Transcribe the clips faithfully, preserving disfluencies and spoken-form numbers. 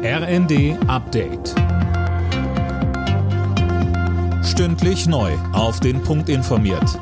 R N D Update. Stündlich neu auf den Punkt informiert.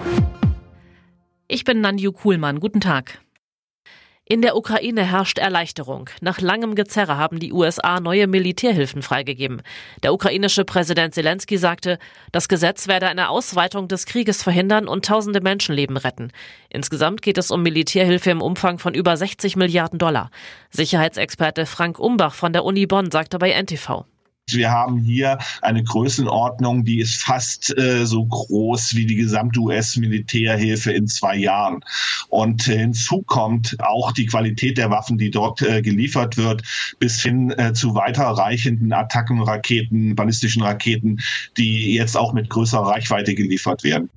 Ich bin Nanju Kuhlmann. Guten Tag. In der Ukraine herrscht Erleichterung. Nach langem Gezerre haben die U S A neue Militärhilfen freigegeben. Der ukrainische Präsident Zelensky sagte, das Gesetz werde eine Ausweitung des Krieges verhindern und tausende Menschenleben retten. Insgesamt geht es um Militärhilfe im Umfang von über sechzig Milliarden Dollar. Sicherheitsexperte Frank Umbach von der Uni Bonn sagte bei N T V. Wir haben hier eine Größenordnung, die ist fast äh, so groß wie die gesamte U S-Militärhilfe in zwei Jahren. Und äh, hinzu kommt auch die Qualität der Waffen, die dort äh, geliefert wird, bis hin äh, zu weiterreichenden Attackenraketen, ballistischen Raketen, die jetzt auch mit größerer Reichweite geliefert werden.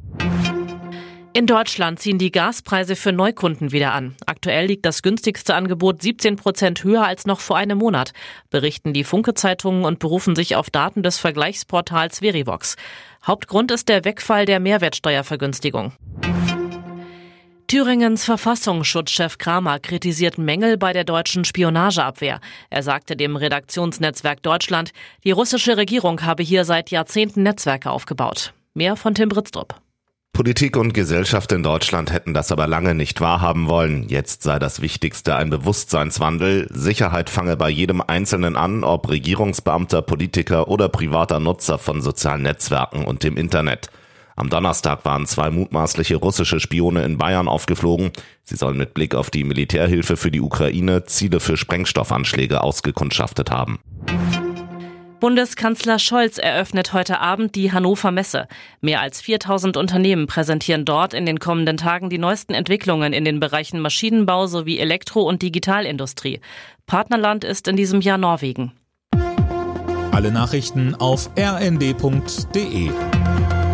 In Deutschland ziehen die Gaspreise für Neukunden wieder an. Aktuell liegt das günstigste Angebot siebzehn Prozent höher als noch vor einem Monat, berichten die Funke-Zeitungen und berufen sich auf Daten des Vergleichsportals Verivox. Hauptgrund ist der Wegfall der Mehrwertsteuervergünstigung. Thüringens Verfassungsschutzchef Kramer kritisiert Mängel bei der deutschen Spionageabwehr. Er sagte dem Redaktionsnetzwerk Deutschland, die russische Regierung habe hier seit Jahrzehnten Netzwerke aufgebaut. Mehr von Tim Britztrup. Politik und Gesellschaft in Deutschland hätten das aber lange nicht wahrhaben wollen. Jetzt sei das Wichtigste ein Bewusstseinswandel. Sicherheit fange bei jedem Einzelnen an, ob Regierungsbeamter, Politiker oder privater Nutzer von sozialen Netzwerken und dem Internet. Am Donnerstag waren zwei mutmaßliche russische Spione in Bayern aufgeflogen. Sie sollen mit Blick auf die Militärhilfe für die Ukraine Ziele für Sprengstoffanschläge ausgekundschaftet haben. Bundeskanzler Scholz eröffnet heute Abend die Hannover Messe. Mehr als viertausend Unternehmen präsentieren dort in den kommenden Tagen die neuesten Entwicklungen in den Bereichen Maschinenbau sowie Elektro- und Digitalindustrie. Partnerland ist in diesem Jahr Norwegen. Alle Nachrichten auf r n d punkt d e.